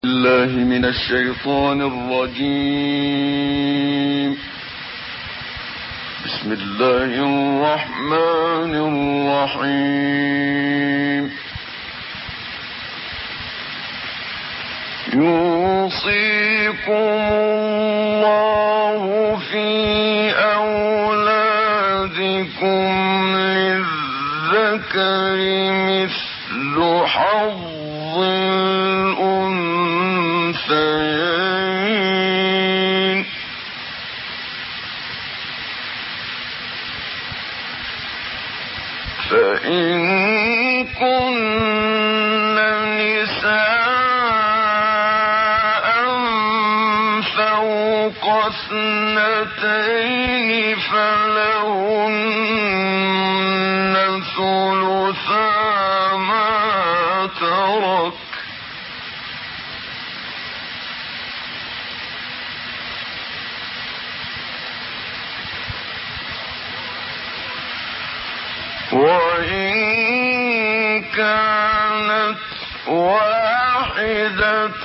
الله من الشيطان الرجيم. بسم الله الرحمن الرحيم. يوصيكم الله في أولادكم للذكر مثل حظ الأنثيين، فإن كن نساء فوق اثنتين فلهن ثلثا ما ترك، وإن كانت واحدة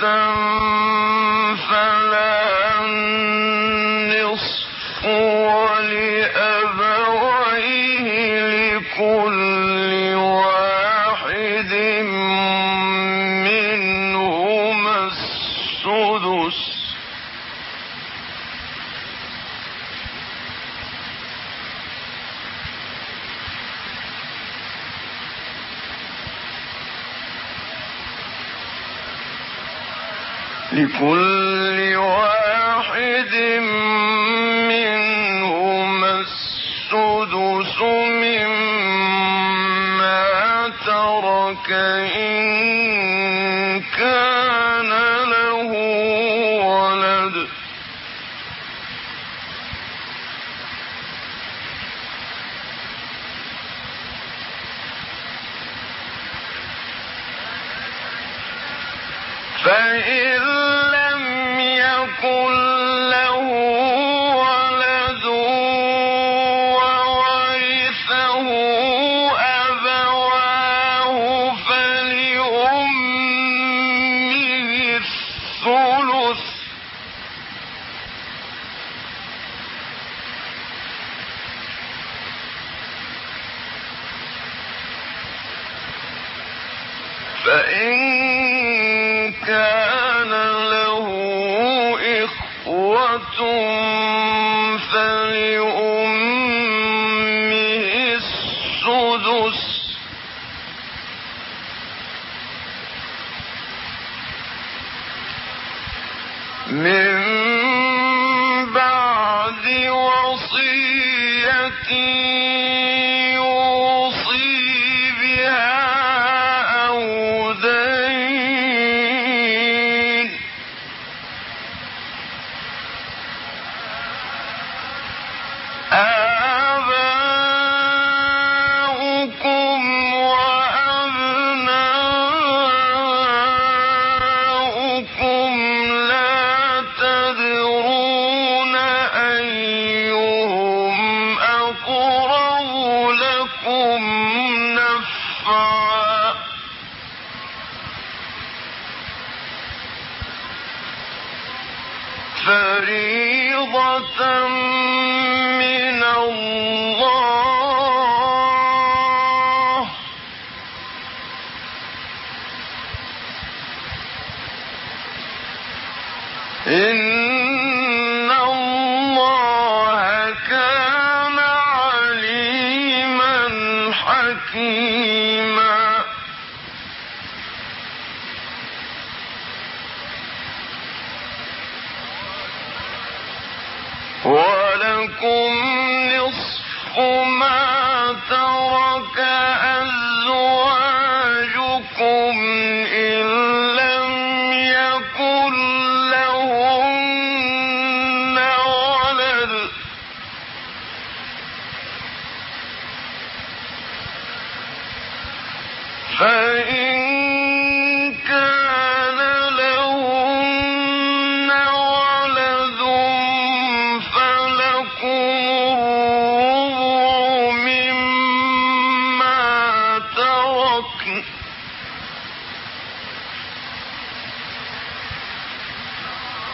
فلها النصف ولأبويه لكل واحد منهما السدس، لكل واحد منهما السدس مما ترك إن كان له ولد، فإن لم يكن له ولد وورثه أبواه فلأمه الثلث، فإن كان له إخوة فلأمه السدس، من بعد وصية يوصي بها أو دين، آباؤكم وأبناؤكم لا تدرون أيهم أقرب لكم نفعا، فريضة من الله، إن الله كان عليما حكيما. ولكم نصف ما ترك أزواجكم إن لم يكن لهن ولد، فإن كان لهن ولد فلكم الربع مما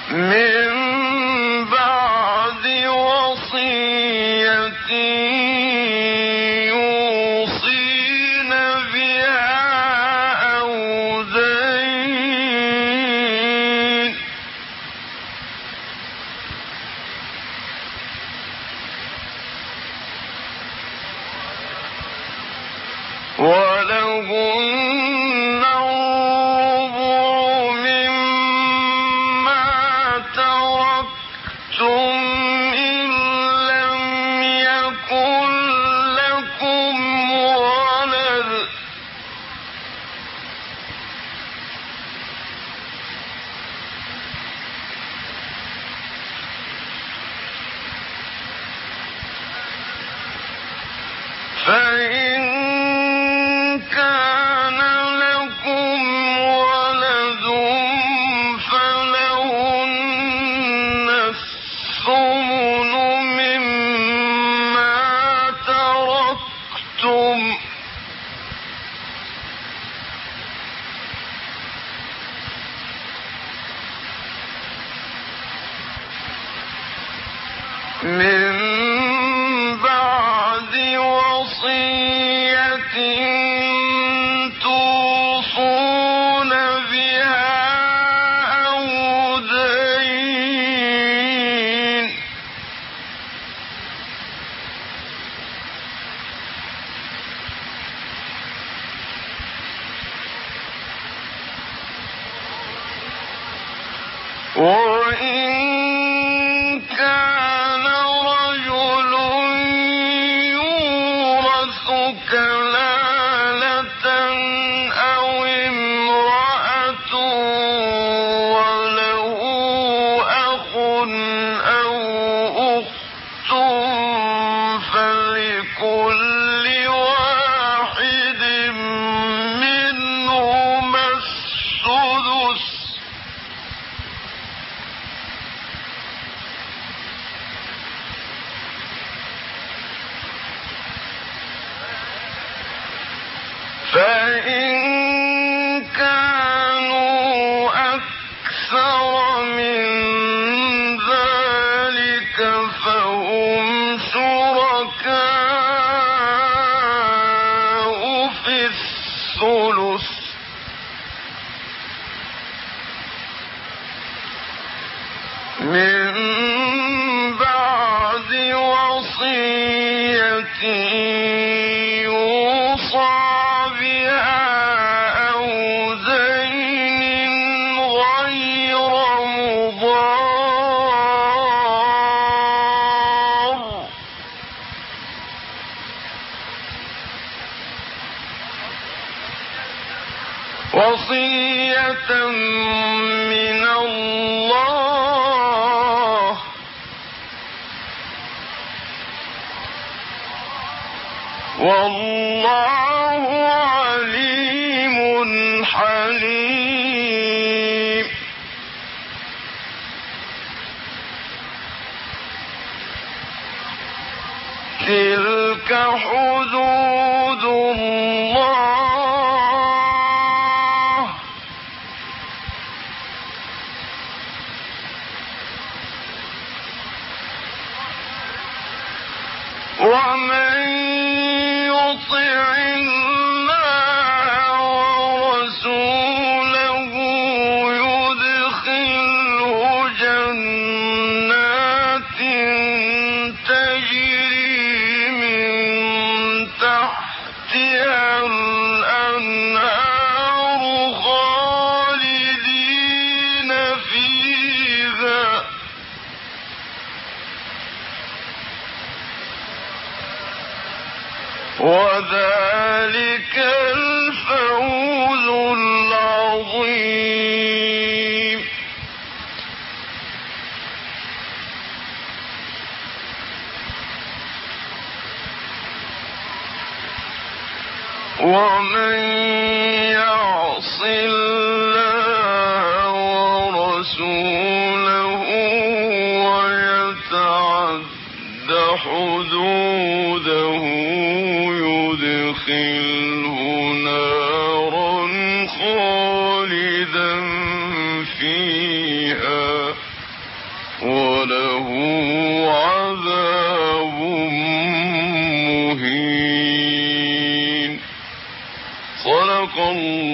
من بعد وصية يوصين بها أو دين ولهن الربع مما تركتم إن لم يكن لكم ولد فإن كان لكم ولد فلهن الثمن مما تركتم من بعد وصية توصون بها أو دين وإن كان رجل يورث كلالة أو امرأة وله أخ أو أخت فلكل واحد منهما السدس فإن كانوا أكثر من ذلك فهم شركاء في الثلث من بعد وصية يوصى بها أو دين غير مضار وصية من الله والله عليم حليم تلك حدود الله ومن يطع الله ورسوله يدخله جنات تجري من تحتها الأنهار خالدين فيها وذلك الفوز العظيم ومن يعص الله ورسوله ويتعد حدوده يدخله نارا خالدا فيها وله عذاب مهين. صدق الله